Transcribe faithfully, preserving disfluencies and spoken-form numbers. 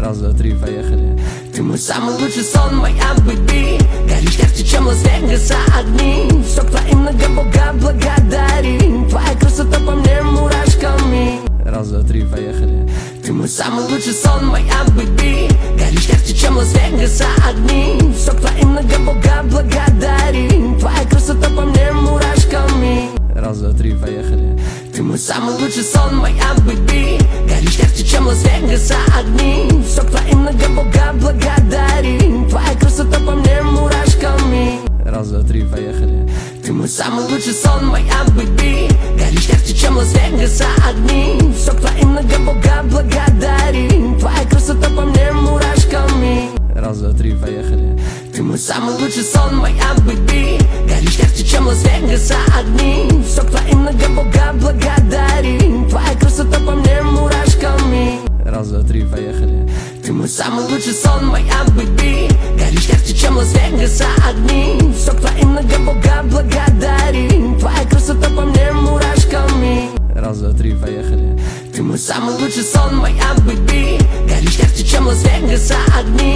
Раз, два, три, поехали. Ты мой самый лучший сон, моя бэби. Горишь ярче, чем Лас-Вегаса огни. Все к твоим ногам Бога благодарим. Твоя красота по мне мурашками. Раз, два, три, поехали. Ты мой самый лучший сон, моя бэби. Горишь ярче, чем Лас-Вегаса огни. Все к твоим ногам Бога благодарим. Твоя красота по мне мурашками. Раз, два, три, поехали. Ты мой самый лучший сон, моя бэби. Горишь ярче, чем Лас-Вегаса огни. Все к твоим ногам Бога благодарим. Твоя красота по мне мурашками. Раз, два, три, поехали. Ты мой самый лучший сон, моя бэби. Горишь ярче, чем Лас-Вегаса огни. Все к твоим ногам Бога благодарим. Твоя красота по мне мурашками. Раз, два, три, поехали. Ты мой самый лучший сон, моя бэби. Горишь ярче, чем Лас-Вегаса огни. Все к твоим ногам Бога благодарим. Твоя красота по мне мурашками. Раз, два, три, поехали. Ты мой самый лучший сон, моя бэби. Горишь ярче, чем Лас-Вегаса огни. Все к твоим ногам Бога благодарим. Твоя красота по мне мурашками. Раз, два, три, поехали. Ты мой самый лучший сон, моя бэби. Горишь ярче, чем Лас-Вегаса огни.